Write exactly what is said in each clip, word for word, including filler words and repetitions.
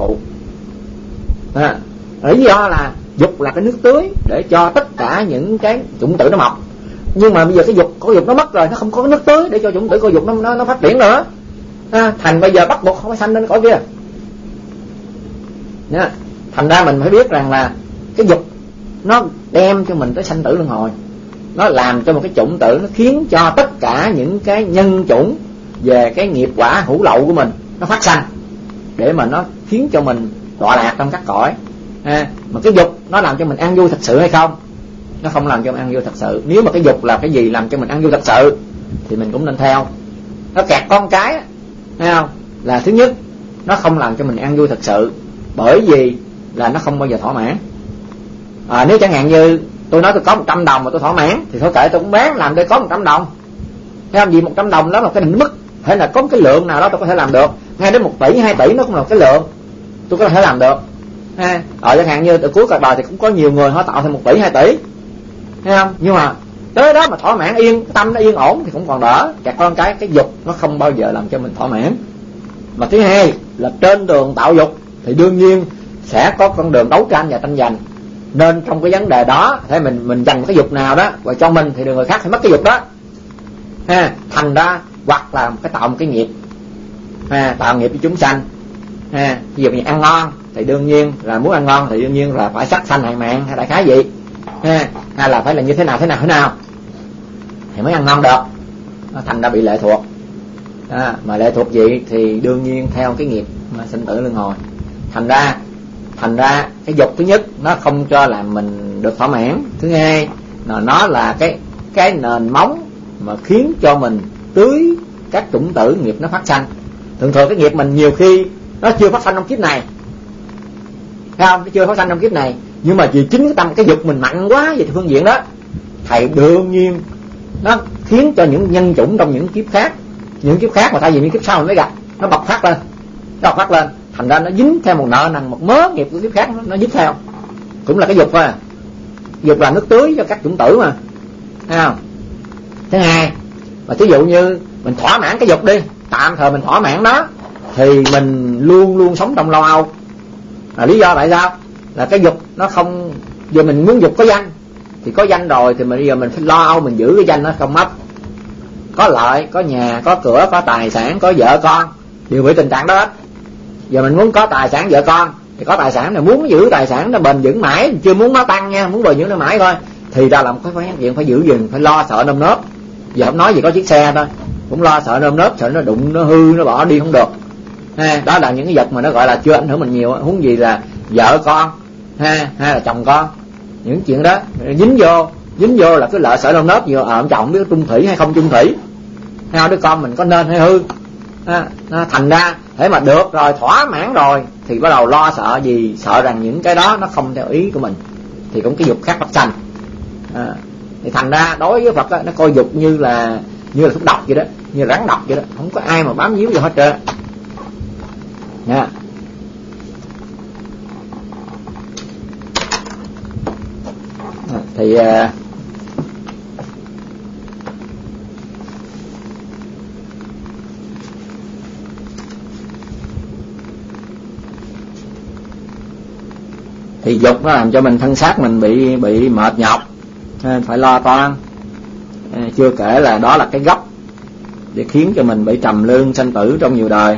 thụ. À, lý do là dục là cái nước tưới để cho tất cả những cái chủng tử nó mọc. Nhưng mà bây giờ cái dục, có dục nó mất rồi, nó không có nước tưới để cho chủng tử có dục nó, nó, nó phát triển nữa. À, thành bây giờ bắt buộc không phải sanh lên cõi kia. Nha. Thành ra mình phải biết rằng là cái dục nó đem cho mình tới sanh tử luân hồi. Nó làm cho một cái chủng tử, nó khiến cho tất cả những cái nhân chủng về cái nghiệp quả hữu lậu của mình nó phát sanh, để mà nó khiến cho mình đọa lạc trong các cõi. À, mà cái dục nó làm cho mình an vui thật sự hay không? Nó không làm cho mình an vui thật sự. Nếu mà cái dục là cái gì làm cho mình an vui thật sự thì mình cũng nên theo. Nó kẹt con cái, thấy không? Là thứ nhất, nó không làm cho mình an vui thật sự, bởi vì là nó không bao giờ thỏa mãn. À, nếu chẳng hạn như tôi nói tôi có một trăm đồng mà tôi thỏa mãn thì thôi kệ, tôi cũng bán làm để có một trăm đồng. Thấy không? Vì một trăm đồng đó là cái định mức, hay là có một cái lượng nào đó tôi có thể làm được. Ngay đến một tỷ, hai tỷ nó cũng là một cái lượng tôi có thể làm được. À, ở chẳng hạn như từ cuối cuộc đời thì cũng có nhiều người họ tạo thành một tỷ, hai tỷ, thấy không? Nhưng mà tới đó mà thỏa mãn yên, tâm nó yên ổn thì cũng còn đỡ. Kẹt con cái, cái dục nó không bao giờ làm cho mình thỏa mãn. Mà thứ hai là trên đường tạo dục thì đương nhiên sẽ có con đường đấu tranh và tranh giành. Nên trong cái vấn đề đó, thế mình mình dành cái dục nào đó và cho mình thì người khác phải mất cái dục đó. Ha, thành ra hoặc là cái tạo một cái nghiệp, ha, tạo nghiệp cho chúng sanh. Ha, ví dụ như ăn ngon thì đương nhiên là muốn ăn ngon thì đương nhiên là phải sát sanh hại mạng hay đại khái gì. Ha, hay là phải là như thế nào thế nào thế nào thì mới ăn ngon được. Nó thành ra bị lệ thuộc. À, mà lệ thuộc gì thì đương nhiên theo cái nghiệp mà sinh tử luân hồi. Thành ra thành ra cái dục thứ nhất nó không cho làm mình được thỏa mãn. Thứ hai là nó là cái cái nền móng mà khiến cho mình tưới các chủng tử nghiệp nó phát sanh. Thường thường cái nghiệp mình nhiều khi nó chưa phát sanh trong kiếp này, thấy không? Nó chưa phát sanh trong kiếp này, nhưng mà vì chính cái tâm cái dục mình mạnh quá về phương diện đó, thầy đương nhiên nó khiến cho những nhân chủng trong những kiếp khác, những kiếp khác mà thay vì những kiếp sau mình mới gặp, nó bộc phát lên, nó bộc phát lên, thành ra nó dính theo một nợ nần, một mớ nghiệp của kiếp khác nó, nó dính theo, cũng là cái dục thôi à. Dục là nước tưới cho các chủng tử mà, thấy không? Thứ hai, mà ví dụ như mình thỏa mãn cái dục đi, tạm thời mình thỏa mãn nó, thì mình luôn luôn sống trong lo âu. Là lý do tại sao? Là cái dục nó không, giờ mình muốn dục có danh thì có danh rồi thì mình bây giờ mình phải lo âu mình giữ cái danh nó không mất. Có lợi, có nhà, có cửa, có tài sản, có vợ con, đều bị tình trạng đó hết. Giờ mình muốn có tài sản vợ con thì có tài sản, là muốn giữ tài sản nó bền vững mãi, chưa muốn nó tăng nha, muốn bền vững nó mãi thôi, thì ra làm cái phải chuyện phải giữ gìn, phải lo sợ nơm nớp. Giờ không nói gì có chiếc xe thôi, cũng lo sợ nơm nớp, sợ nó đụng, nó hư, nó bỏ đi không được. Ha, đó là những cái vật mà nó gọi là chưa ảnh hưởng mình nhiều, huống gì là vợ con, ha, hay là chồng con, những chuyện đó dính vô, dính vô là cứ lợi sợ nơm nớp nhiều. Ở ông chồng biết trung thủy hay không trung thủy, hay đứa con mình có nên hay hư. Ha, thành ra thế mà được rồi, thỏa mãn rồi thì bắt đầu lo sợ gì, sợ rằng những cái đó nó không theo ý của mình, thì cũng cái dục khác phát sanh. À, thì thành ra đối với Phật đó, nó coi dục như là như là thuốc độc vậy đó, như là rắn độc vậy đó, không có ai mà bám víu vô hết trơn. Nha. À, thì uh, thì dục nó làm cho mình thân xác mình bị bị mệt nhọc, nên phải lo toan. À, chưa kể là đó là cái gốc để khiến cho mình bị trầm luân sanh tử trong nhiều đời.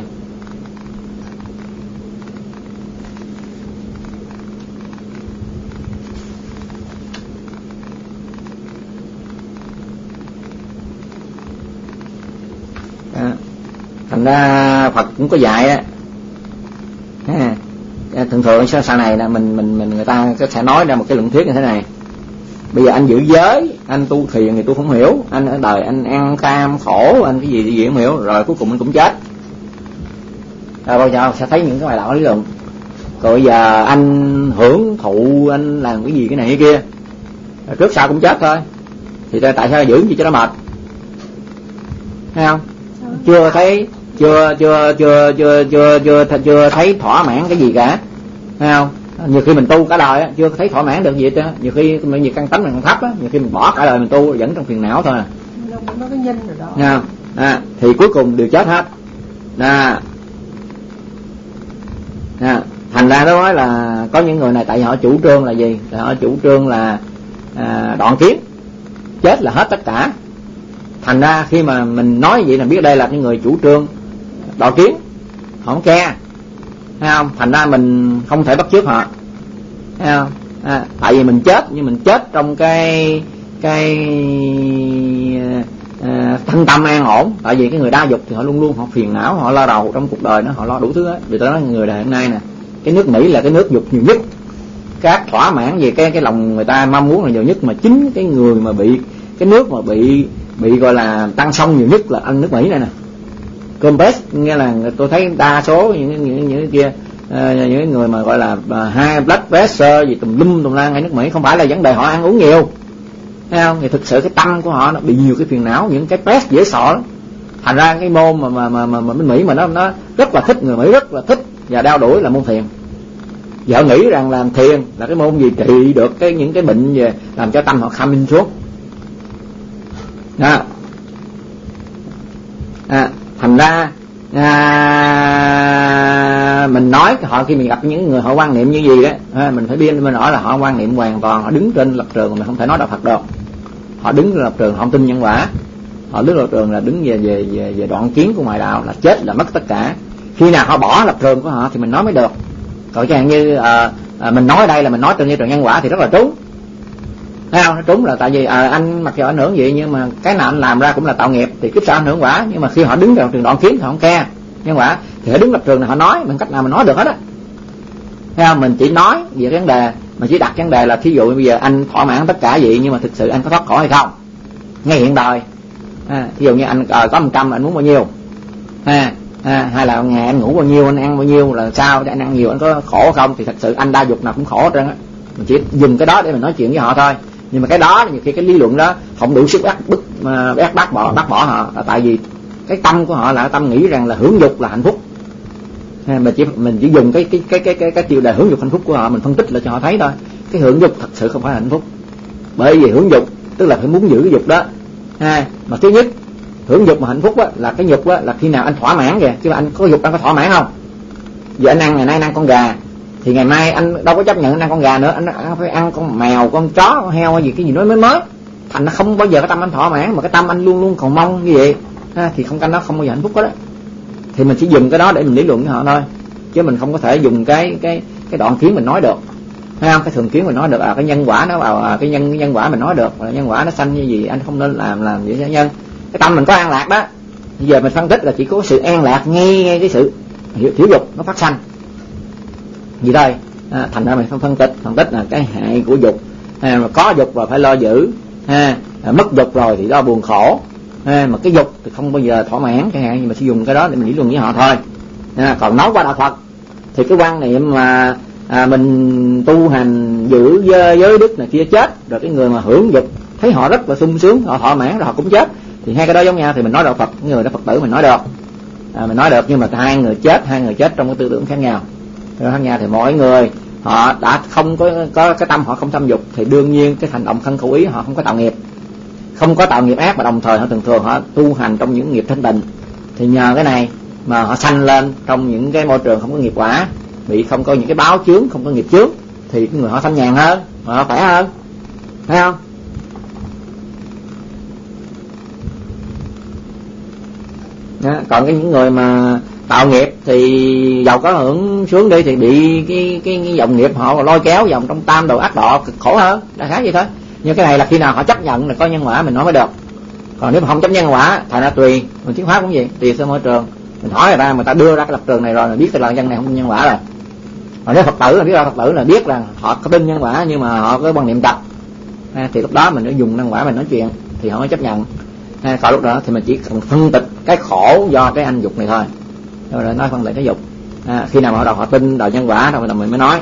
À, thành ra Phật cũng có dạy á. À, thường thường sau này là mình mình mình người ta sẽ nói ra một cái luận thuyết như thế này: bây giờ anh giữ giới, anh tu thiền thì tôi không hiểu, anh ở đời anh ăn cam khổ, anh cái gì gì không hiểu, rồi cuối cùng anh cũng chết. Rồi bao giờ sẽ thấy những cái bài đạo lý luận. Rồi giờ anh hưởng thụ, anh làm cái gì cái này cái kia, rồi trước sau cũng chết thôi. Thì tại sao giữ gì cho nó mệt? Thấy không? Chưa thấy chưa chưa chưa chưa chưa chưa chưa thấy thỏa mãn cái gì cả, thấy không? Nhiều khi mình tu cả đời á, chưa thấy thỏa mãn được gì hết á. Nhiều khi mình nhiều căn tánh mình còn thấp á, nhiều khi mình bỏ cả đời mình tu vẫn trong phiền não thôi à. Nó cái nhân rồi đó. Nghe không? À, thì cuối cùng đều chết hết. Nè. Nè, thành ra nó nói là có những người này tại họ chủ trương là gì? Tại họ chủ trương là à, đoạn kiến, chết là hết tất cả. Thành ra khi mà mình nói vậy là biết đây là cái người chủ trương đoạn kiến, họ không ke, thấy không? Thành ra mình không thể bắt chước họ, thấy không? À, tại vì mình chết, nhưng mình chết trong cái cái à, thân tâm an ổn. Tại vì cái người đa dục thì họ luôn luôn họ phiền não, họ lo đầu trong cuộc đời nó, họ lo đủ thứ hết. Vì tôi nói người đời hiện nay nè, cái nước Mỹ là cái nước dục nhiều nhất, các thỏa mãn về cái cái lòng người ta mong muốn là nhiều nhất, mà chính cái người mà bị cái nước mà bị bị gọi là tăng sông nhiều nhất là anh nước Mỹ này nè. Complex nghe là tôi thấy đa số những những những cái kia uh, những người mà gọi là uh, high blood pressure gì tùm lum tùm la ngay nước Mỹ, không phải là vấn đề họ ăn uống nhiều, thấy không? Thì thực sự cái tâm của họ nó bị nhiều cái phiền não, những cái stress dễ sợ lắm. Thành ra cái môn mà mà mà mà, mà bên Mỹ mà nó nó rất là thích, người Mỹ rất là thích và đeo đuổi là môn thiền. Vợ nghĩ rằng làm thiền là cái môn gì trị được cái những cái bệnh về làm cho tâm họ kham minh xuống. Đó. À, thành ra à, mình nói họ khi mình gặp những người họ quan niệm như gì đó, à, mình phải biết mình nói là họ quan niệm hoàn toàn, họ đứng trên lập trường mà mình không thể nói đạo Phật được. Họ đứng trên lập trường họ không tin nhân quả, họ đứng lập trường là đứng về về về, về đoạn kiến của ngoại đạo, là chết là mất tất cả. Khi nào họ bỏ lập trường của họ thì mình nói mới được. Còn chẳng như à, à, mình nói đây là mình nói trên lập trường nhân quả thì rất là trúng, thấy không? Nó trúng là tại vì à, anh mặc dù ảnh hưởng gì nhưng mà cái nào anh làm ra cũng là tạo nghiệp, thì kiếp sau ảnh hưởng quả. Nhưng mà khi họ đứng vào trường đoạn kiến thì họ không ke nhân quả, thì họ đứng lập trường này họ nói mình cách nào mình nói được hết á, thấy không? Mình chỉ nói về cái vấn đề, mà chỉ đặt vấn đề là thí dụ bây giờ anh thỏa mãn tất cả vậy nhưng mà thực sự anh có thoát khỏi hay không ngay hiện đời. À, thí dụ như anh à, có một trăm anh muốn bao nhiêu, à, à, hay là ngày anh ngủ bao nhiêu, anh ăn bao nhiêu, là sao để anh ăn nhiều anh có khổ không? Thì thật sự anh đa dục nào cũng khổ hết trơn á. Mình chỉ dùng cái đó để mình nói chuyện với họ thôi. Nhưng mà cái đó nhiều khi cái lý luận đó không đủ sức bắt bức bắt bác bỏ bắt bỏ họ, là tại vì cái tâm của họ là tâm nghĩ rằng là hưởng dục là hạnh phúc. Mình chỉ mình chỉ dùng cái cái cái cái cái, cái tiêu đề hưởng dục hạnh phúc của họ, mình phân tích lại cho họ thấy thôi. Cái hưởng dục thật sự không phải là hạnh phúc, bởi vì hưởng dục tức là phải muốn giữ cái dục đó. Ha, mà thứ nhất hưởng dục mà hạnh phúc á, là cái dục á, là khi nào anh thỏa mãn kìa, chứ anh có dục anh có thỏa mãn không? Giờ anh ăn ngày nay anh ăn con gà thì ngày mai anh đâu có chấp nhận anh ăn con gà nữa, anh, anh phải ăn con mèo, con chó, con heo hay gì cái gì nó mới mới. Thành nó không bao giờ cái tâm anh thỏa mãn, mà cái tâm anh luôn luôn còn mong như vậy, ha, thì không canh nó không bao giờ hạnh phúc đó. Thì mình chỉ dùng cái đó để mình lý luận với họ thôi, chứ mình không có thể dùng cái cái cái đoạn kiến mình nói được, thấy không? Cái thường kiến mình nói được à, cái nhân quả nó vào à, cái nhân cái nhân quả mình nói được, nhân quả nó sanh như gì anh không nên làm làm vậy cho nhân. Cái tâm mình có an lạc đó, bây giờ mình phân tích là chỉ có sự an lạc ngay ngay cái sự thiếu dục nó phát sanh gì thôi. À, thành ra mình không phân tích phân tích là cái hại của dục, à, mà có dục rồi phải lo giữ, ha, à, mất dục rồi thì lo buồn khổ, ha, mà cái dục thì không bao giờ thỏa mãn chẳng hạn, nhưng mà sử dụng cái đó để mình lý luận với họ thôi. À, còn nói qua đạo Phật thì cái quan niệm mà à, mình tu hành giữ giới đức này kia chết rồi, cái người mà hưởng dục thấy họ rất là sung sướng, họ thỏa mãn rồi họ cũng chết, thì hai cái đó giống nhau. Thì mình nói đạo Phật, người đó Phật tử mình nói được, à, mình nói được, nhưng mà hai người chết hai người chết trong cái tư tưởng khác nhau. Khác nhau thì mỗi người họ đã không có có cái tâm họ không tham dục, thì đương nhiên cái hành động thân khẩu ý họ không có tạo nghiệp, không có tạo nghiệp ác, mà đồng thời họ thường thường họ tu hành trong những nghiệp thanh tịnh, thì nhờ cái này mà họ sanh lên trong những cái môi trường không có nghiệp quả, bị không có những cái báo chướng, không có nghiệp chướng, thì cái người họ thanh nhàn hơn, họ khỏe hơn, thấy không? Đó. Còn cái những người mà tạo nghiệp thì giàu có hưởng sướng đi thì bị cái cái, cái dòng nghiệp họ lôi kéo vòng trong tam đồ ác độ, cực khổ hơn, đại khái vậy thôi. Nhưng cái này là khi nào họ chấp nhận là có nhân quả mình nói mới được. Còn nếu mà không chấp nhân quả, thành ra tùy mình thuyết pháp cũng vậy, tùy theo môi trường. Mình hỏi người ta, người ta đưa ra cái lập trường này rồi là biết cái là nhân này không tin nhân quả rồi. Còn nếu Phật tử là biết ra Phật tử là biết rằng họ có tin nhân quả nhưng mà họ có quan niệm tập, à, thì lúc đó mình phải dùng nhân quả mình nói chuyện thì họ mới chấp nhận. À, còn lúc đó thì mình chỉ cần phân tích cái khổ do cái anh dục này thôi, rồi nói phân tích cái dục. À, khi nào mà họ đọc họ tin đạo nhân quả rồi mình mới nói.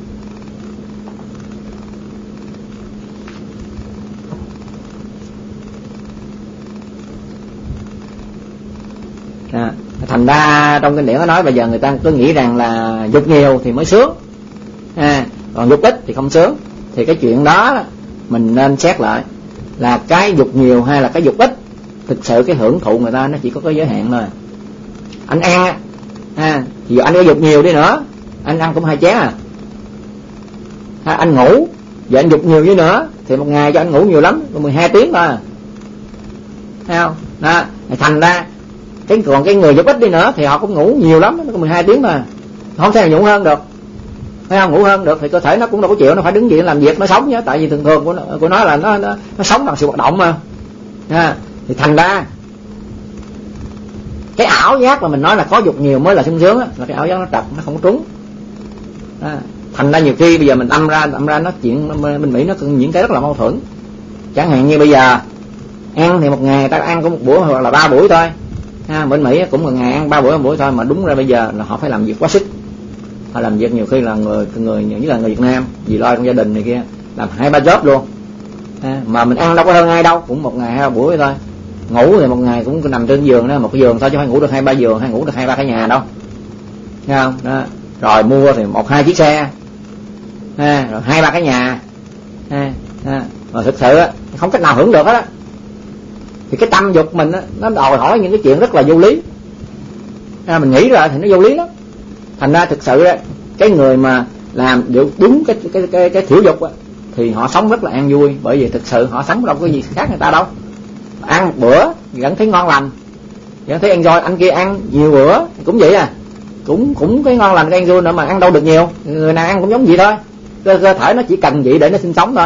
À, thành ra trong kinh điển nó nói bây giờ người ta cứ nghĩ rằng là dục nhiều thì mới sướng, à, còn dục ít thì không sướng. Thì cái chuyện đó mình nên xét lại là cái dục nhiều hay là cái dục ít. Thực sự cái hưởng thụ người ta nó chỉ có cái giới hạn thôi. Anh ăn á, à, thì anh có dục nhiều đi nữa anh ăn cũng hai chén à. Ha, anh ngủ giờ anh dục nhiều như nữa thì một ngày cho anh ngủ nhiều lắm mười hai tiếng mà, thấy không? Đó, thành ra cái còn cái người dục ít đi nữa thì họ cũng ngủ nhiều lắm, nó có mười hai tiếng mà không thể nào ngủ hơn được, thấy không? Ngủ hơn được thì cơ thể nó cũng đâu có chịu, nó phải đứng dậy làm việc nó sống nhé, tại vì thường thường của nó, của nó là nó, nó nó sống bằng sự hoạt động mà. Ha, thì thành ra cái ảo giác mà mình nói là có dục nhiều mới là sung sướng á, là cái ảo giác nó trật, nó không có trúng. À, thành ra nhiều khi bây giờ mình âm ra âm ra nói chuyện bên Mỹ nó cần những cái rất là mâu thuẫn. Chẳng hạn như bây giờ ăn thì một ngày ta ăn có một buổi hoặc là ba buổi thôi. À, bên Mỹ cũng một ngày ăn ba buổi một buổi thôi, mà đúng ra bây giờ là họ phải làm việc quá sức. Họ làm việc nhiều khi là người người như là người Việt Nam vì lo trong gia đình này kia làm hai ba job luôn. À, mà mình ăn đâu có hơn ai đâu, cũng một ngày hai ba buổi thôi. Ngủ thì một ngày cũng nằm trên giường đó, một cái giường thôi chứ không phải ngủ được hai ba giường, hay ngủ được hai ba cái nhà đâu, thấy không? Đó. Rồi mua thì một hai chiếc xe, à, rồi hai ba cái nhà, à, à, mà thực sự á, không cách nào hưởng được hết á. Thì cái tâm dục mình á, nó đòi hỏi những cái chuyện rất là vô lý, à, mình nghĩ ra thì nó vô lý lắm. Thành ra thực sự á, cái người mà làm được đúng cái cái cái, cái thiểu dục á, thì họ sống rất là an vui, bởi vì thực sự họ sống đâu có gì khác người ta đâu. Ăn một bữa vẫn thấy ngon lành, vẫn thấy enjoy. Anh kia ăn nhiều bữa cũng vậy à, cũng cũng cái ngon lành cái enjoy nữa, mà ăn đâu được nhiều. Người nào ăn cũng giống vậy thôi, cơ, cơ thể nó chỉ cần vậy để nó sinh sống thôi.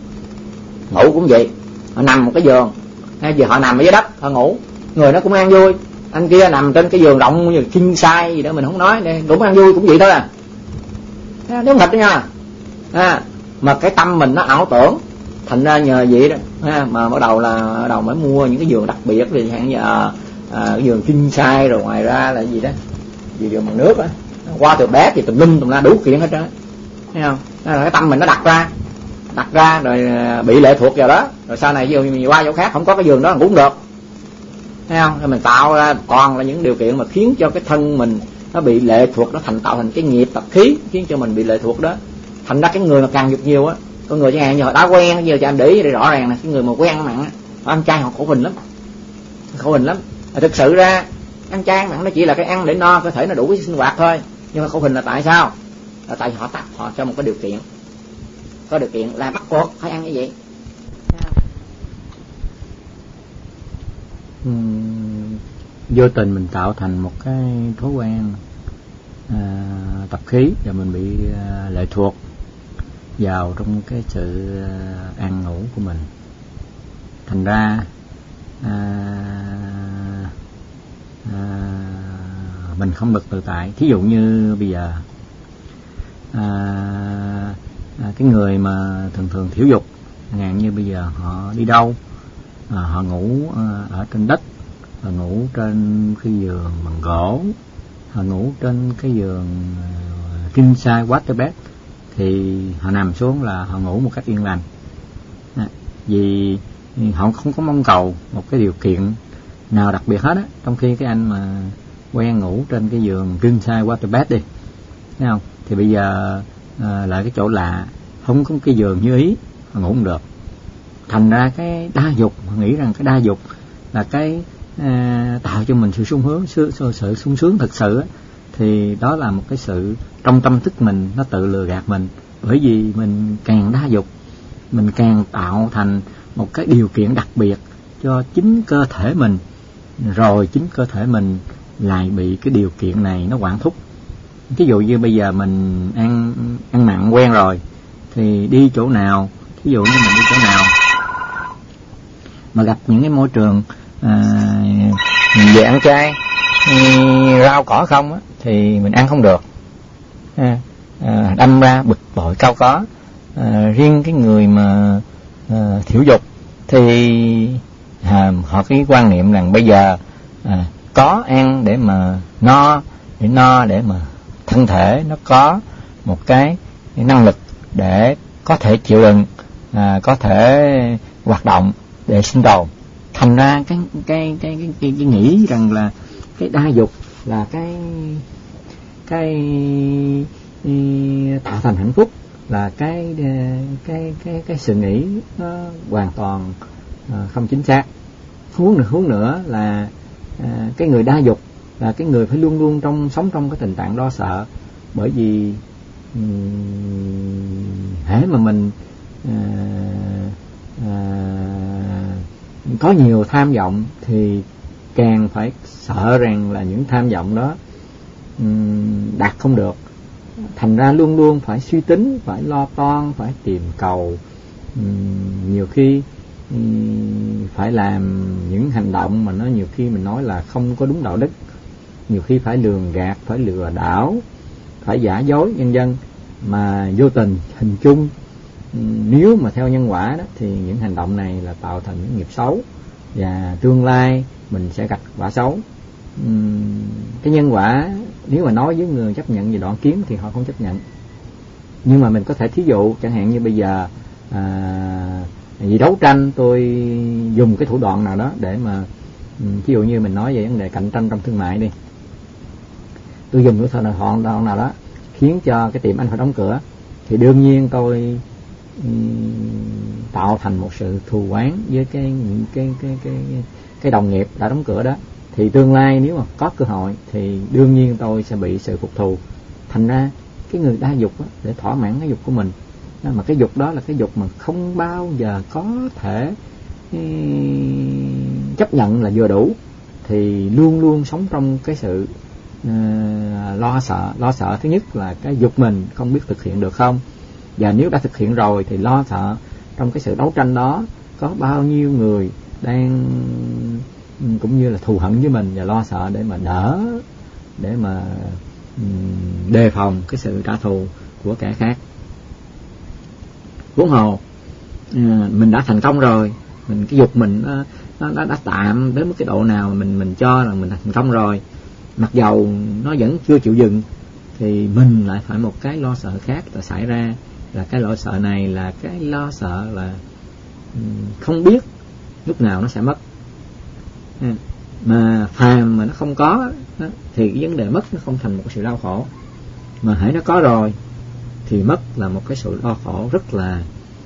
Ngủ cũng vậy, họ nằm một cái giường hay giờ họ nằm ở dưới đất họ ngủ, người nó cũng ăn vui. Anh kia nằm trên cái giường rộng như king size gì đó mình không nói, cũng ăn vui cũng vậy thôi à, nếu thật đó nha. À, mà cái tâm mình nó ảo tưởng, thành ra nhờ vậy đó, ha, mà bắt đầu là bắt đầu mới mua những cái giường đặc biệt, thì hạng như à, à, cái giường king size, rồi ngoài ra là gì đó, giường bằng nước á, qua từ bé thì tùm lum tùm la đủ kiện hết trơn, thấy không? Đó là cái tâm mình nó đặt ra, đặt ra rồi bị lệ thuộc vào đó, rồi sau này ví dụ mình qua chỗ khác không có cái giường đó cũng được, thấy không? Rồi mình tạo ra toàn là những điều kiện mà khiến cho cái thân mình nó bị lệ thuộc, nó thành tạo thành cái nghiệp tập khí khiến cho mình bị lệ thuộc đó. Thành ra cái người mà càng dục nhiều á, con người chẳng hạn như họ đã quen, giờ cho anh để ý thì rõ ràng là cái người mà quen mặn á, họ ăn chay họ khổ hình lắm, khổ hình lắm. À, thực sự ra ăn chay mặn nó chỉ là cái ăn để no cơ thể nó đủ cái sinh hoạt thôi, nhưng mà khổ hình là tại sao? Là tại họ tập họ cho một cái điều kiện, có điều kiện là bắt buộc phải ăn như vậy. uhm, vô tình mình tạo thành một cái thói quen à, tập khí, và mình bị à, lệ thuộc vào trong cái sự ăn ngủ của mình. Thành ra à, à, mình không được tự tại. Thí dụ như bây giờ à, à, cái người mà thường thường thiểu dục, ngàn như bây giờ họ đi đâu à, họ ngủ à, ở trên đất, họ ngủ trên cái giường bằng gỗ, họ ngủ trên cái giường uh, king size water bed, thì họ nằm xuống là họ ngủ một cách yên lành, à, vì họ không có mong cầu một cái điều kiện nào đặc biệt hết á. Trong khi cái anh mà quen ngủ trên cái giường king size water bed đi, thấy không, thì bây giờ à, lại cái chỗ lạ, không có cái giường như ý, họ ngủ không được. Thành ra cái đa dục, họ nghĩ rằng cái đa dục là cái à, tạo cho mình sự sung hướng, sự, sự, sự sung sướng thực sự á, thì đó là một cái sự trong tâm thức mình nó tự lừa gạt mình. Bởi vì mình càng đa dục, mình càng tạo thành một cái điều kiện đặc biệt cho chính cơ thể mình, rồi chính cơ thể mình lại bị cái điều kiện này nó quản thúc. Ví dụ như bây giờ mình ăn ăn mặn quen rồi, thì đi chỗ nào, ví dụ như mình đi chỗ nào mà gặp những cái môi trường à, mình về ăn chay, rau cỏ không á, thì mình ăn không được, à, à, đâm ra bực bội cao có. À, riêng cái người mà à, thiểu dục thì à, họ cái quan niệm rằng bây giờ à, có ăn để mà no, để no để mà thân thể nó có một cái năng lực để có thể chịu đựng, à, có thể hoạt động để sinh tồn. Thành ra cái cái cái cái, cái, cái nghĩ rằng là cái đa dục là cái cái, cái tạo thành hạnh phúc, là cái cái cái cái sự nghĩ nó hoàn toàn à, không chính xác. Huống nữa huống nữa là à, cái người đa dục là cái người phải luôn luôn trong sống trong cái tình trạng lo sợ, Bởi vì um, hễ mà mình à, à, có nhiều tham vọng thì càng phải sợ rằng là những tham vọng đó um, đạt không được. Thành ra luôn luôn phải suy tính, phải lo toan, phải tìm cầu. Uhm, nhiều khi uhm, phải làm những hành động mà nó nhiều khi mình nói là không có đúng đạo đức, nhiều khi phải lường gạt, phải lừa đảo, phải giả dối nhân dân, mà vô tình hình chung uhm, nếu mà theo nhân quả đó thì những hành động này là tạo thành những nghiệp xấu, và tương lai mình sẽ gặt quả xấu. Uhm, cái nhân quả nếu mà nói với người chấp nhận về đoạn kiến thì họ không chấp nhận. Nhưng mà mình có thể thí dụ chẳng hạn như bây giờ à, vì đấu tranh tôi dùng cái thủ đoạn nào đó để mà ví dụ như mình nói về vấn đề cạnh tranh trong thương mại đi, tôi dùng cái thủ đoạn nào đó khiến cho cái tiệm anh phải đóng cửa, thì đương nhiên tôi um, tạo thành một sự thù oán với cái những cái cái cái cái, cái đồng nghiệp đã đóng cửa đó. Thì tương lai nếu mà có cơ hội thì đương nhiên tôi sẽ bị sự phục thù. Thành ra cái người đa dục đó, để thỏa mãn cái dục của mình, mà cái dục đó là cái dục mà không bao giờ có thể chấp nhận là vừa đủ, thì luôn luôn sống trong cái sự uh, lo sợ. Lo sợ thứ nhất là cái dục mình không biết thực hiện được không, và nếu đã thực hiện rồi thì lo sợ trong cái sự đấu tranh đó có bao nhiêu người đang cũng như là thù hận với mình, và lo sợ để mà đỡ, để mà um, đề phòng cái sự trả thù của kẻ khác. Huống hồ à, mình đã thành công rồi, mình cái dục mình nó, nó, nó đã tạm đến một cái độ nào mình mình cho là mình đã thành công rồi, mặc dầu nó vẫn chưa chịu dừng, thì mình lại phải một cái lo sợ khác là xảy ra. Là cái lo sợ này là cái lo sợ là um, không biết lúc nào nó sẽ mất. À, mà phàm mà nó không có đó, thì cái vấn đề mất nó không thành một cái sự đau khổ, mà hãy nó có rồi thì mất là một cái sự đau khổ rất là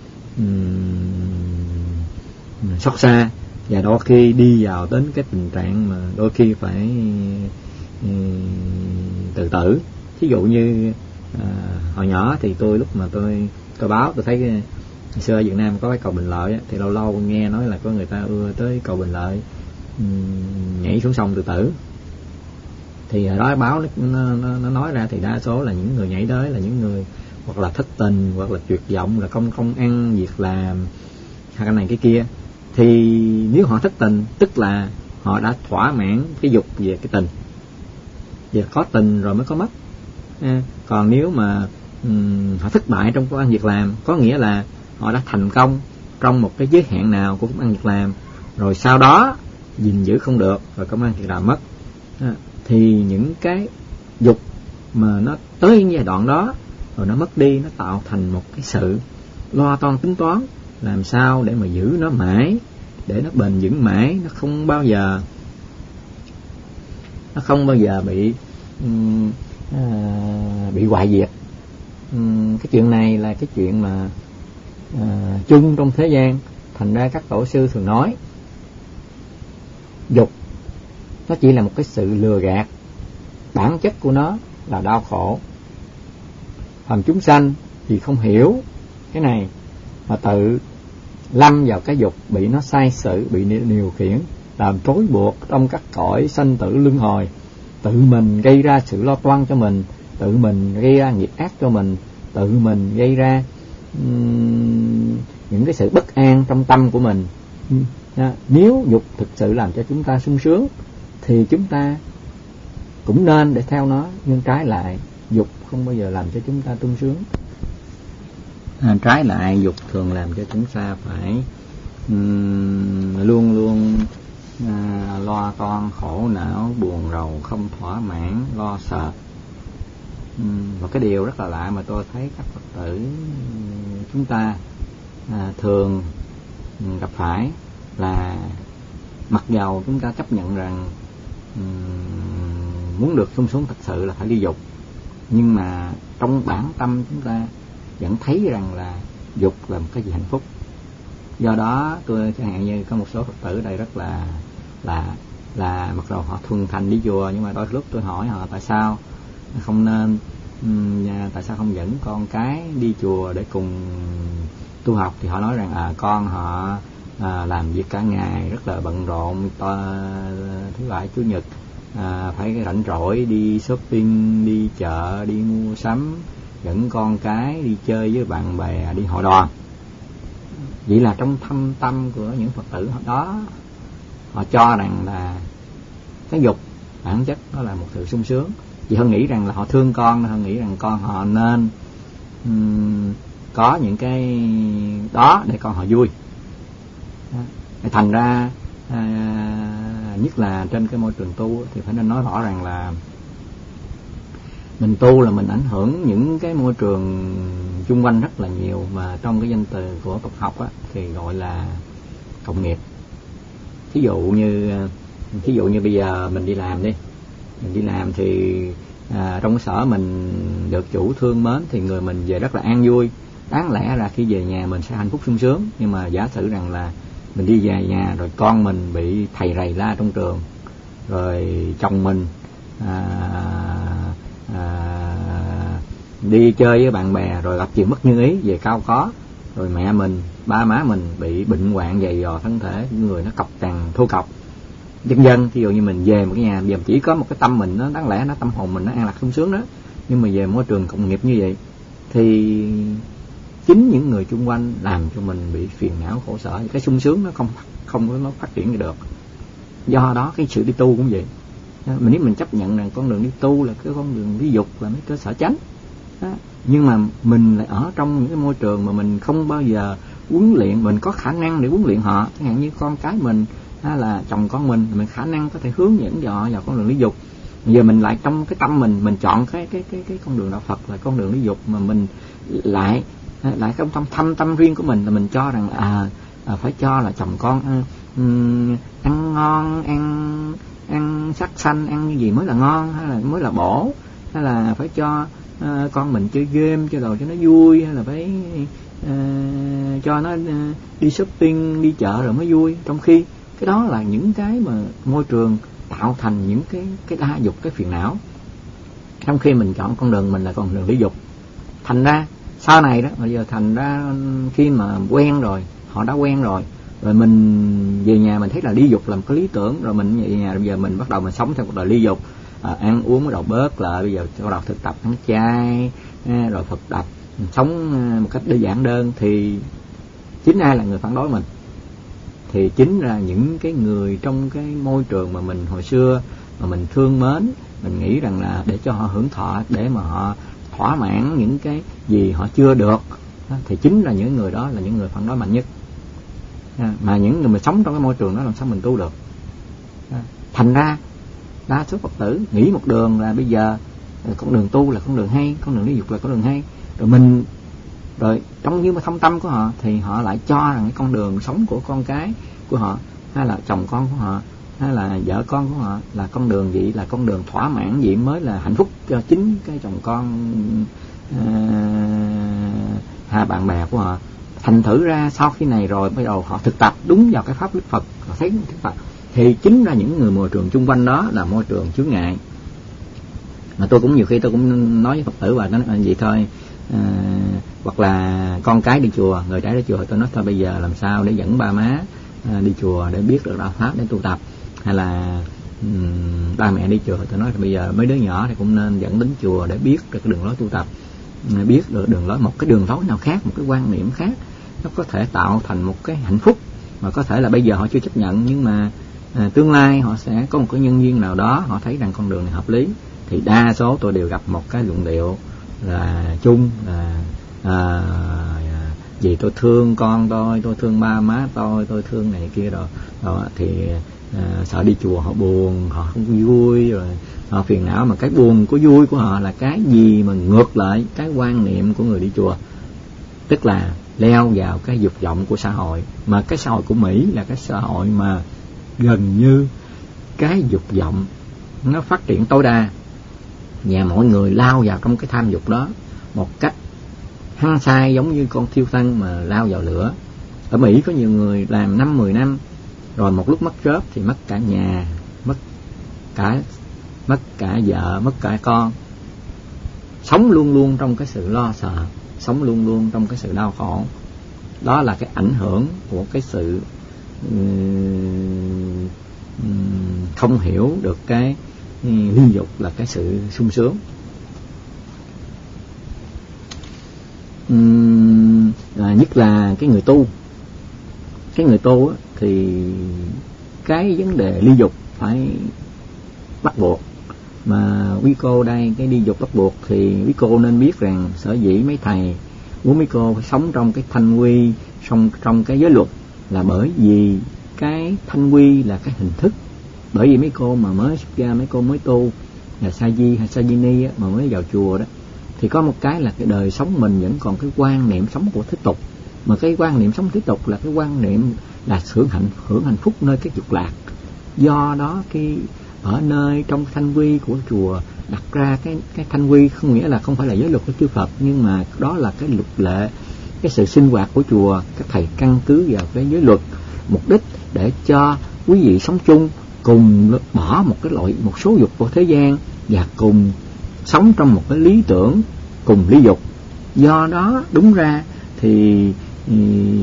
um, xót xa, và đôi khi đi vào đến cái tình trạng mà đôi khi phải um, tự tử. Thí dụ như à, hồi nhỏ thì tôi lúc mà tôi coi báo tôi thấy hồi xưa ở Việt Nam có cái cầu Bình Lợi á, thì lâu lâu nghe nói là có người ta ưa tới cầu Bình Lợi um, nhảy xuống sông tự tử. Thì hồi đó báo nó, nó, nó nói ra thì đa số là những người nhảy tới là những người hoặc là thất tình, hoặc là tuyệt vọng, là không không ăn việc làm, hay cái này cái kia. Thì nếu họ thất tình tức là họ đã thỏa mãn cái dục về cái tình, và có tình rồi mới có mất. À, còn nếu mà um, họ thất bại trong công ăn việc làm, có nghĩa là họ đã thành công trong một cái giới hạn nào của công ăn việc làm, rồi sau đó gìn giữ không được, rồi công ăn việc làm mất. À, thì những cái dục mà nó tới giai đoạn đó rồi nó mất đi, nó tạo thành một cái sự lo toan tính toán làm sao để mà giữ nó mãi, để nó bền vững mãi, nó không bao giờ nó không bao giờ bị um, à, bị hoại diệt. Um, cái chuyện này là cái chuyện mà à, chung trong thế gian. Thành ra các tổ sư thường nói dục nó chỉ là một cái sự lừa gạt, bản chất của nó là đau khổ. Phàm chúng sanh thì không hiểu cái này mà tự lâm vào cái dục, bị nó sai sự, bị điều khiển, làm trói buộc trong các cõi sanh tử luân hồi, tự mình gây ra sự lo toan cho mình, tự mình gây ra nghiệp ác cho mình, tự mình gây ra um, những cái sự bất an trong tâm của mình. À, nếu dục thực sự làm cho chúng ta sung sướng thì chúng ta cũng nên để theo nó, nhưng trái lại dục không bao giờ làm cho chúng ta sung sướng. À, trái lại dục thường làm cho chúng ta phải um, luôn luôn à, lo toan, khổ não, buồn rầu, không thỏa mãn, lo sợ. Um, và cái điều rất là lạ mà tôi thấy các Phật tử chúng ta à, thường gặp phải là mặc dầu chúng ta chấp nhận rằng um, muốn được sung sướng thật sự là phải đi dục, nhưng mà trong bản tâm chúng ta vẫn thấy rằng là dục là một cái gì hạnh phúc. Do đó tôi chẳng hạn như có một số Phật tử đây rất là là là mặc dù họ thuần thành đi chùa, nhưng mà đôi lúc tôi hỏi họ tại sao không nên um, tại sao không dẫn con cái đi chùa để cùng tu học, thì họ nói rằng à con họ à, làm việc cả ngày rất là bận rộn, to, thứ bảy chủ nhật à, phải rảnh rỗi đi shopping, đi chợ, đi mua sắm, dẫn con cái đi chơi với bạn bè, đi hội đoàn. Vậy là trong thâm tâm của những Phật tử đó, họ cho rằng là cái dục bản chất nó là một sự sung sướng. Vì họ nghĩ rằng là họ thương con, họ nghĩ rằng con họ nên um, có những cái đó để con họ vui. Thành ra à, nhất là trên cái môi trường tu thì phải nên nói rõ rằng là mình tu là mình ảnh hưởng những cái môi trường chung quanh rất là nhiều, mà trong cái danh từ của Phật học á, thì gọi là cộng nghiệp. Thí dụ như thí dụ như bây giờ mình đi làm đi, mình đi làm thì à, trong cái sở mình được chủ thương mến thì người mình về rất là an vui. Đáng lẽ là khi về nhà mình sẽ hạnh phúc sung sướng, nhưng mà giả sử rằng là mình đi về nhà rồi con mình bị thầy rầy la trong trường, rồi chồng mình à, à, đi chơi với bạn bè rồi gặp chuyện bất như ý về cao có, rồi mẹ mình, ba má mình bị bệnh hoạn dày dò thân thể, người nó cọc cằn thô cọc dân dân. Ví dụ như mình về một cái nhà, giờ chỉ có một cái tâm mình, nó đáng lẽ nó tâm hồn mình nó an lạc sung sướng đó, nhưng mà về môi trường cộng nghiệp như vậy thì chính những người chung quanh làm cho mình bị phiền não khổ sở, cái sung sướng nó không không có nó phát triển được. Do đó cái sự đi tu cũng vậy. Mình nếu mình chấp nhận rằng con đường đi tu là cái con đường đi dục, là mấy cơ sở chánh đó, nhưng mà mình lại ở trong những cái môi trường mà mình không bao giờ huấn luyện, mình có khả năng để huấn luyện họ, chẳng hạn như con cái mình hay là chồng con mình, mình khả năng có thể hướng dẫn họ vào con đường lý dục. Giờ mình lại trong cái tâm mình mình chọn cái cái cái cái con đường đạo Phật là con đường lý dục, mà mình lại lại trong tâm thâm tâm riêng của mình là mình cho rằng à, à phải cho là chồng con à, um, ăn ngon, ăn ăn sắc xanh, ăn cái gì mới là ngon, hay là mới là bổ, hay là phải cho à, con mình chơi game, chơi đồ cho nó vui, hay là phải à, cho nó à, đi shopping, đi chợ rồi mới vui. Trong khi cái đó là những cái mà môi trường tạo thành những cái cái đa dục, cái phiền não. Trong khi mình chọn con đường mình là con đường lý dục, thành ra sau này đó, bây giờ thành ra khi mà quen rồi, họ đã quen rồi, rồi mình về nhà mình thấy là lý dục là một cái lý tưởng, rồi mình về nhà bây giờ mình bắt đầu mình sống theo cuộc đời lý dục, à, ăn uống bắt đầu bớt lại, bây giờ bắt đầu thực tập ăn chay, à, rồi Phật tập, sống một cách đơn giản đơn, thì chính ai là người phản đối mình? Thì chính là những cái người trong cái môi trường mà mình hồi xưa mà mình thương mến, mình nghĩ rằng là để cho họ hưởng thọ, để mà họ thỏa mãn những cái gì họ chưa được, thì chính là những người đó là những người phản đối mạnh nhất. Mà những người mà sống trong cái môi trường đó làm sao mình tu được? Thành ra đa số Phật tử nghĩ một đường là bây giờ con đường tu là con đường hay, con đường lý dục là con đường hay, rồi mình rồi trong như mà thâm tâm của họ thì họ lại cho rằng cái con đường sống của con cái của họ, hay là chồng con của họ, hay là vợ con của họ là con đường gì, là con đường thỏa mãn gì mới là hạnh phúc cho chính cái chồng con, à, hay bạn bè của họ. Thành thử ra sau khi này rồi bắt đầu họ thực tập đúng vào cái pháp lý Phật, họ thấy thực tập thì chính là những người môi trường chung quanh đó là môi trường chướng ngại. Mà tôi cũng nhiều khi tôi cũng nói với Phật tử và nói vậy thôi, à, hoặc là con cái đi chùa, người trẻ đi chùa, tôi nói thôi bây giờ làm sao để dẫn ba má à, đi chùa để biết được đạo pháp để tu tập, hay là um, ba mẹ đi chùa, tôi nói bây giờ mấy đứa nhỏ thì cũng nên dẫn đến chùa để biết được cái đường lối tu tập, biết được đường lối, một cái đường lối nào khác, một cái quan niệm khác, nó có thể tạo thành một cái hạnh phúc mà có thể là bây giờ họ chưa chấp nhận, nhưng mà à, tương lai họ sẽ có một cái nhân duyên nào đó họ thấy rằng con đường này hợp lý, thì đa số tôi đều gặp một cái luận điệu là chung là à, vì tôi thương con tôi, tôi thương ba má tôi, tôi thương này kia rồi, rồi thì à, sợ đi chùa họ buồn, họ không vui, rồi họ phiền não. Mà cái buồn của vui của họ là cái gì mà ngược lại cái quan niệm của người đi chùa, tức là leo vào cái dục vọng của xã hội. Mà cái xã hội của Mỹ là cái xã hội mà gần như cái dục vọng nó phát triển tối đa, và mọi người lao vào trong cái tham dục đó một cách hăng say, giống như con thiêu thân mà lao vào lửa. Ở Mỹ có nhiều người làm năm mười năm rồi một lúc mất job thì mất cả nhà, mất cả mất cả vợ, mất cả con. sống luôn luôn trong cái sự lo sợ, sống luôn luôn trong cái sự đau khổ. Đó là cái ảnh hưởng của cái sự um, không hiểu được cái ly dục là cái sự sung sướng. Uhm, à, nhất là cái người tu, cái người tu á, thì cái vấn đề ly dục phải bắt buộc. Mà quý cô đây, cái ly dục bắt buộc thì quý cô nên biết rằng sở dĩ mấy thầy muốn mấy cô phải sống trong cái thanh quy, trong trong cái giới luật là bởi vì cái thanh quy là cái hình thức. Bởi vì mấy cô mà mới xuất gia, mấy cô mới tu là sa di hay sa di ni á, mà mới vào chùa đó, thì có một cái là cái đời sống mình vẫn còn cái quan niệm sống của thế tục. Mà cái quan niệm sống thế tục là cái quan niệm là hưởng hạnh hưởng hạnh phúc nơi cái dục lạc. Do đó cái ở nơi trong thanh quy của chùa đặt ra cái cái thanh quy không nghĩa là không phải là giới luật của chư Phật, nhưng mà đó là cái luật lệ, cái sự sinh hoạt của chùa. Các thầy căn cứ vào cái giới luật, mục đích để cho quý vị sống chung, cùng bỏ một cái loại một số dục của thế gian và cùng sống trong một cái lý tưởng cùng ly dục. Do đó đúng ra thì, thì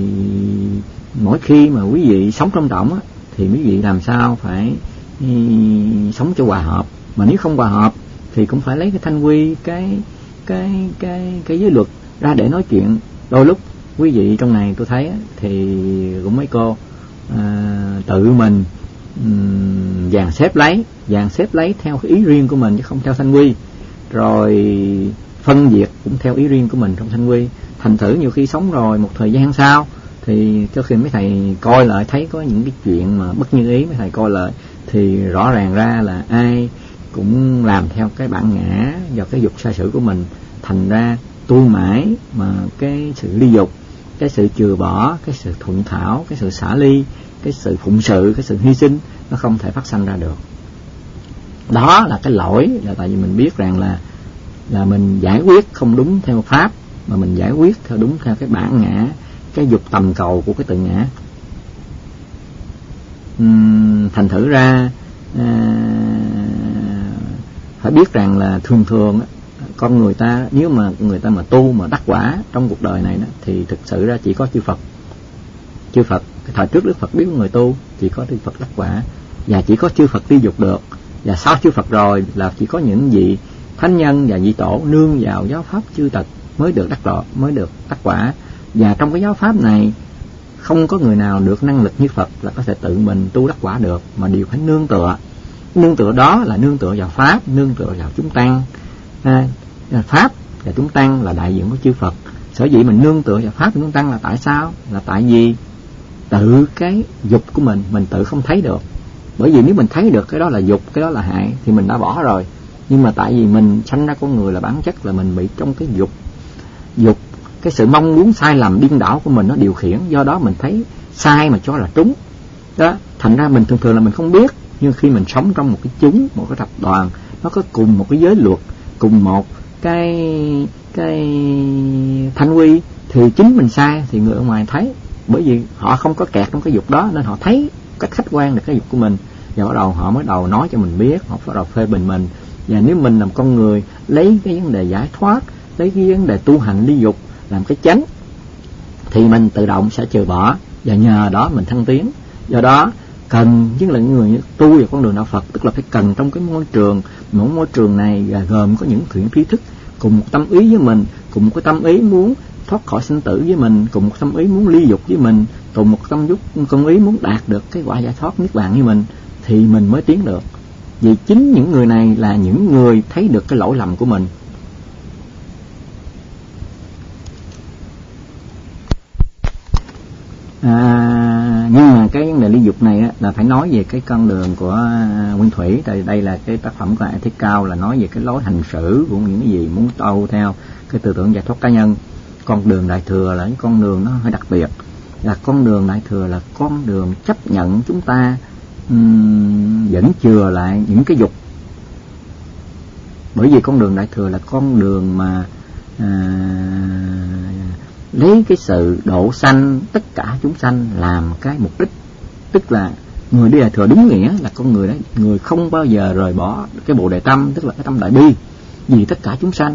mỗi khi mà quý vị sống trong động á, thì quý vị làm sao phải thì, sống cho hòa hợp. Mà nếu không hòa hợp thì cũng phải lấy cái thanh quy, cái cái cái cái giới luật ra để nói chuyện. Đôi lúc quý vị trong này tôi thấy á, thì cũng mấy cô à, tự mình um, dàn xếp lấy dàn xếp lấy theo cái ý riêng của mình chứ không theo thanh quy, rồi phân biệt cũng theo ý riêng của mình trong thanh quy. Thành thử nhiều khi sống rồi một thời gian sau thì cho khi mấy thầy coi lại thấy có những cái chuyện mà bất như ý, mấy thầy coi lại thì rõ ràng ra là ai cũng làm theo cái bản ngã và cái dục sai sử của mình. Thành ra tu mãi mà cái sự ly dục, cái sự chừa bỏ, cái sự thuận thảo, cái sự xả ly, cái sự phụng sự, cái sự hy sinh nó không thể phát sanh ra được. Đó là cái lỗi, là tại vì mình biết rằng là là mình giải quyết không đúng theo pháp, mà mình giải quyết theo đúng theo cái bản ngã, cái dục tầm cầu của cái tự ngã. Uhm, thành thử ra à, phải biết rằng là thường thường á, con người ta nếu mà người ta mà tu mà đắc quả trong cuộc đời này đó, thì thực sự ra chỉ có chư Phật. Chư Phật cái thời trước Đức Phật biết người tu chỉ có chư Phật đắc quả, và chỉ có chư Phật ly dục được. Và sau chư Phật rồi là chỉ có những vị thánh nhân và vị tổ nương vào giáo pháp chư Tật mới được đắc độ, mới được đắc quả. Và trong cái giáo pháp này không có người nào được năng lực như Phật là có thể tự mình tu đắc quả được, mà đều phải nương tựa. Nương tựa đó là nương tựa vào pháp, nương tựa vào chúng tăng. À, pháp và chúng tăng là đại diện của chư Phật. Sở dĩ mình nương tựa vào pháp và chúng tăng là tại sao? Là tại vì tự cái dục của mình mình tự không thấy được. Bởi vì nếu mình thấy được cái đó là dục, cái đó là hại thì mình đã bỏ rồi. Nhưng mà tại vì mình sanh ra con người là bản chất là mình bị trong cái dục dục cái sự mong muốn sai lầm điên đảo của mình nó điều khiển. Do đó mình thấy sai mà cho là trúng đó. Thành ra mình thường thường là mình không biết, nhưng khi mình sống trong một cái chúng, một cái tập đoàn, nó có cùng một cái giới luật, cùng một cái cái thanh quy, thì chính mình sai thì người ở ngoài thấy. Bởi vì họ không có kẹt trong cái dục đó nên họ thấy cách khách quan được cái dục của mình, và bắt đầu họ mới đầu nói cho mình biết, họ bắt đầu phê bình mình. Và nếu mình làm con người lấy cái vấn đề giải thoát, lấy cái vấn đề tu hành ly dục làm cái chánh, thì mình tự động sẽ trừ bỏ, và nhờ đó mình thăng tiến. Do đó cần chứ là những người tu vào con đường đạo Phật, tức là phải cần trong cái môi trường, mỗi môi trường này gồm có những thiện trí thức cùng một tâm ý với mình, cùng một cái tâm ý muốn thoát khỏi sinh tử với mình, cùng một tâm ý muốn ly dục với mình, cùng một tâm dục tâm ý muốn đạt được cái quả giải thoát niết bàn với mình, thì mình mới tiến được. Vì chính những người này là những người thấy được cái lỗi lầm của mình. À, nhưng mà cái vấn đề ly dục này á, là phải nói về cái con đường của Nguyên Thủy. Tại đây là cái tác phẩm của A Thích Cao, là nói về cái lối hành xử của những cái gì muốn tu theo cái tư tưởng giải thoát cá nhân. Con đường Đại Thừa là cái con đường nó hơi đặc biệt, là con đường Đại Thừa là con đường chấp nhận chúng ta um, vẫn chừa lại những cái dục. Bởi vì con đường Đại Thừa là con đường mà à, lấy cái sự độ sanh tất cả chúng sanh làm cái mục đích. Tức là người đi Đại Thừa đúng nghĩa là con người đấy, người không bao giờ rời bỏ cái Bồ Đề tâm, tức là cái tâm đại bi vì tất cả chúng sanh.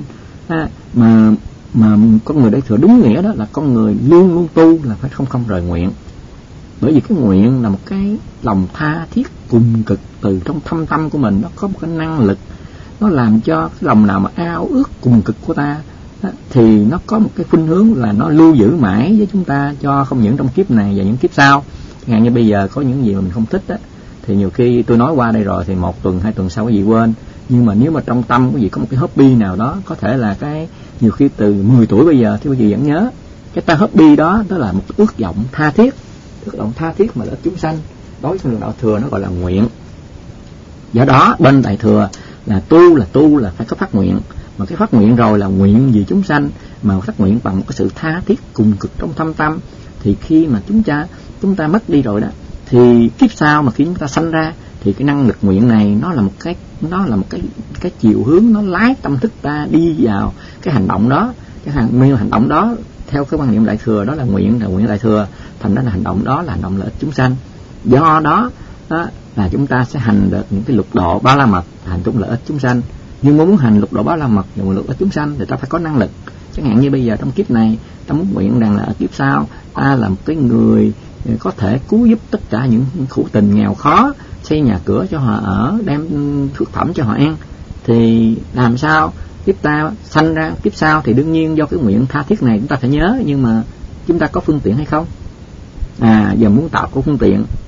à, mà mà con người Đại Thừa đúng nghĩa đó là con người luôn luôn tu là phải không không rời nguyện. Bởi vì cái nguyện là một cái lòng tha thiết cùng cực từ trong thâm tâm của mình, nó có một cái năng lực, nó làm cho cái lòng nào mà ao ước cùng cực của ta đó, thì nó có một cái khuynh hướng là nó lưu giữ mãi với chúng ta, cho không những trong kiếp này và những kiếp sau. Chẳng hạn như bây giờ có những gì mà mình không thích đó, thì nhiều khi tôi nói qua đây rồi thì một tuần hai tuần sau cái gì quên, nhưng mà nếu mà trong tâm cái gì có một cái hobby nào đó, có thể là cái nhiều khi từ mười tuổi bây giờ thì quý vị vẫn nhớ cái ta hobby đó, đó là một ước vọng tha thiết, ước vọng tha thiết mà lợi ích chúng sanh. Đối với con đường Đạo Thừa nó gọi là nguyện. Do đó bên Đại Thừa là tu là tu là phải có phát nguyện, mà cái phát nguyện rồi là nguyện vì chúng sanh, mà phát nguyện bằng một cái sự tha thiết cùng cực trong thâm tâm. Thì khi mà chúng ta chúng ta mất đi rồi đó, thì kiếp sau mà khi chúng ta sanh ra thì cái năng lực nguyện này nó là một cái nó là một cái cái chiều hướng, nó lái tâm thức ta đi vào cái hành động đó. Cái hành, hành động đó theo cái quan niệm Đại Thừa đó là nguyện, là nguyện Đại Thừa, thành ra là hành động đó là hành động lợi ích chúng sanh. Do đó, đó là chúng ta sẽ hành được những cái lục độ ba la mật, hành chúng lợi ích chúng sanh. Nhưng muốn hành lục độ ba la mật và lợi ích chúng sanh thì ta phải có năng lực. Chẳng hạn như bây giờ trong kiếp này ta muốn nguyện rằng là ở kiếp sau ta là một cái người có thể cứu giúp tất cả những khổ tình nghèo khó, xây nhà cửa cho họ ở, đem thực phẩm cho họ ăn, thì làm sao kiếp ta sanh ra kiếp sau thì đương nhiên do cái nguyện tha thiết này chúng ta phải nhớ, nhưng mà chúng ta có phương tiện hay không? À giờ muốn tạo có phương tiện